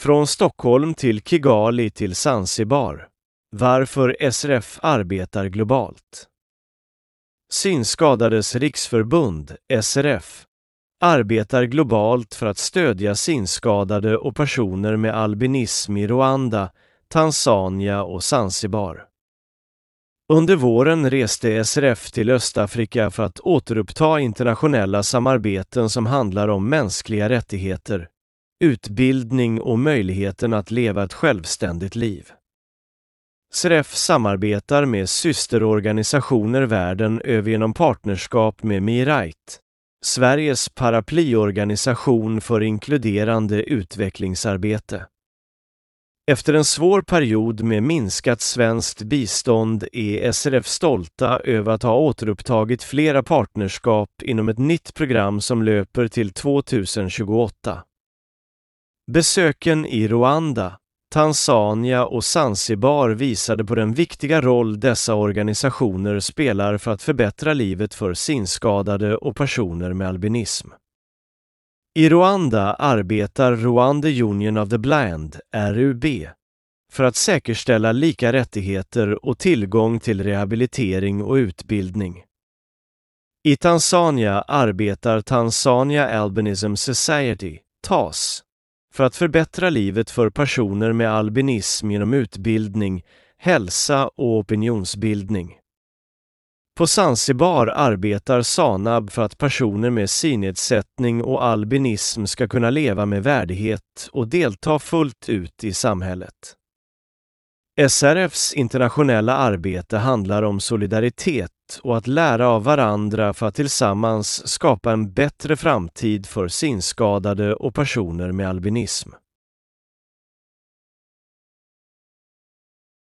Från Stockholm till Kigali till Zanzibar. Varför SRF arbetar globalt. Synskadades riksförbund, SRF, arbetar globalt för att stödja synskadade och personer med albinism i Rwanda, Tanzania och Zanzibar. Under våren reste SRF till Östafrika för att återuppta internationella samarbeten som handlar om mänskliga rättigheter, utbildning och möjligheten att leva ett självständigt liv. SRF samarbetar med systerorganisationer världen över genom partnerskap med MeRight, Sveriges paraplyorganisation för inkluderande utvecklingsarbete. Efter en svår period med minskat svenskt bistånd är SRF stolta över att ha återupptagit flera partnerskap inom ett nytt program som löper till 2028. Besöken i Rwanda, Tanzania och Zanzibar visade på den viktiga roll dessa organisationer spelar för att förbättra livet för synskadade och personer med albinism. I Rwanda arbetar Rwanda Union of the Blind, RUB, för att säkerställa lika rättigheter och tillgång till rehabilitering och utbildning. I Tanzania arbetar Tanzania Albinism Society, TAS, för att förbättra livet för personer med albinism genom utbildning, hälsa och opinionsbildning. På Zanzibar arbetar SANAB för att personer med synnedsättning och albinism ska kunna leva med värdighet och delta fullt ut i samhället. SRFs internationella arbete handlar om solidaritet och att lära av varandra för att tillsammans skapa en bättre framtid för synskadade och personer med albinism.